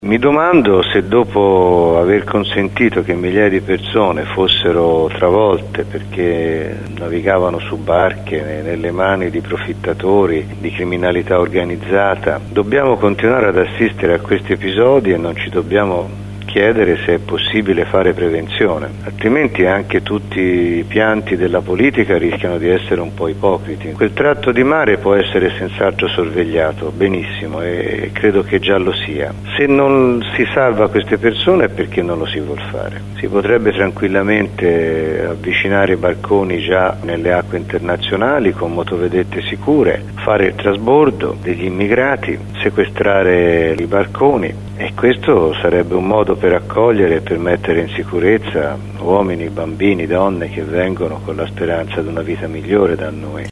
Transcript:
Mi domando se dopo aver consentito che migliaia di persone fossero travolte perché navigavano su barche nelle mani di profittatori, di criminalità organizzata, dobbiamo continuare ad assistere a questi episodi e non ci dobbiamo chiedere se è possibile fare prevenzione, altrimenti anche tutti i pianti della politica rischiano di essere un po' ipocriti. Quel tratto di mare può essere senz'altro sorvegliato, benissimo, e credo che già lo sia. Se non si salva queste persone è perché non lo si vuol fare. Si potrebbe tranquillamente avvicinare i barconi già nelle acque internazionali con motovedette sicure, fare il trasbordo degli immigrati, sequestrare i barconi, e questo sarebbe un modo per accogliere e per mettere in sicurezza uomini, bambini, donne che vengono con la speranza di una vita migliore da noi.